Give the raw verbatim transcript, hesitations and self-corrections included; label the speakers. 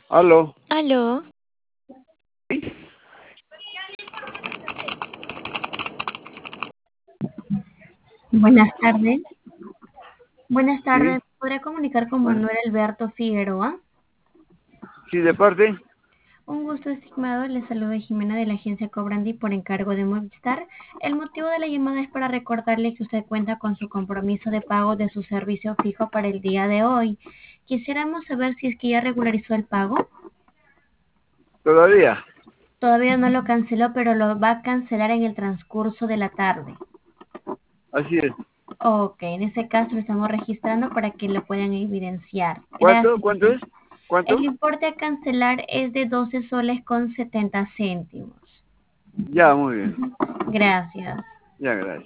Speaker 1: Aló.
Speaker 2: Aló,
Speaker 3: Buenas tardes. Buenas
Speaker 1: Sí,
Speaker 3: tardes. ¿Podría comunicar con
Speaker 1: bueno.
Speaker 3: Manuel Alberto Figueroa?
Speaker 1: Sí, de parte.
Speaker 3: Un gusto, estimado. Le saluda Jimena de la agencia Cobrandi por encargo de Movistar. El motivo de la llamada es para recordarle que usted cuenta con su compromiso de pago de su servicio fijo para el día de hoy. Quisiéramos saber si es que ya regularizó el pago.
Speaker 1: Todavía.
Speaker 3: Todavía no lo canceló, pero lo va a cancelar en el transcurso de la tarde.
Speaker 1: Así es.
Speaker 3: Ok, en ese caso lo estamos registrando para que lo puedan evidenciar.
Speaker 1: ¿Cuánto?
Speaker 3: Gracias.
Speaker 1: ¿Cuánto es?
Speaker 3: El
Speaker 1: ¿Cuánto?
Speaker 3: importe a cancelar es de doce soles con setenta céntimos.
Speaker 1: Ya, muy bien.
Speaker 3: Ujú. Gracias.
Speaker 1: Ya, gracias.